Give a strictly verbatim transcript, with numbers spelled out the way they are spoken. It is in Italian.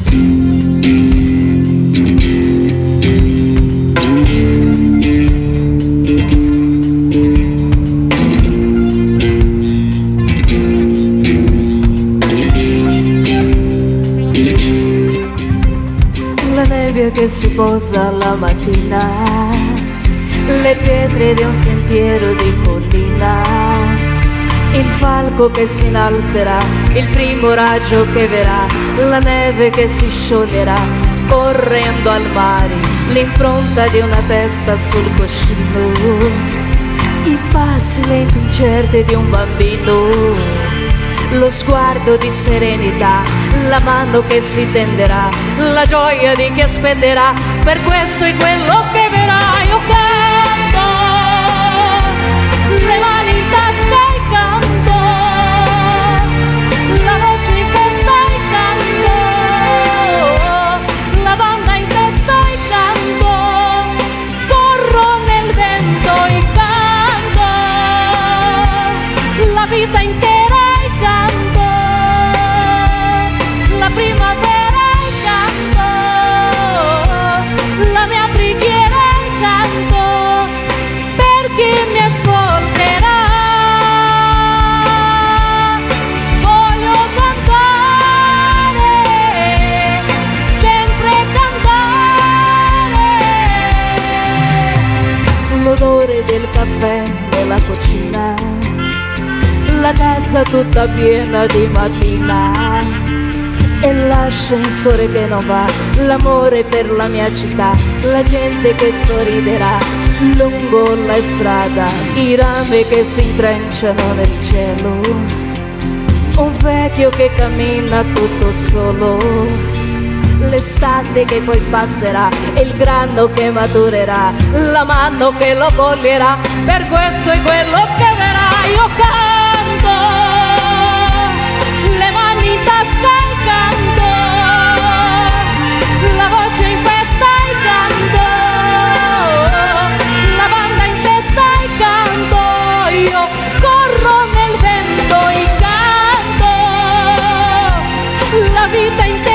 Che si posa la mattina, le pietre di un sentiero di collina, il falco che si innalzerà, il primo raggio che verrà, la neve che si scioglierà, correndo al mare, l'impronta di una testa sul cuscino, i passi lenti incerti di un bambino, lo sguardo di serenità, la mano che si tenderà, la gioia di chi aspetterà, per questo è quello che verrà. Io canto, le mani in tasca e canto, la voce in testa e canto, la banda in testa e canto, corro nel vento e canto, la vita intera canto, la primavera e canto, la mia preghiera e canto, per chi mi ascolterà. Voglio cantare, sempre cantare, l'odore del caffè nella cucina, la casa tutta piena di mattina e l'ascensore che non va, l'amore per la mia città, la gente che sorriderà lungo la strada, i rami che si intrecciano nel cielo, un vecchio che cammina tutto solo, l'estate che poi passerà, il grano che maturerà, la mano che lo coglierà, per questo è quello che verrà. Io canto, le mani in tasca e canto, la voce in festa e canto, la banda in testa e canto, io corro nel vento e canto, la vita in testa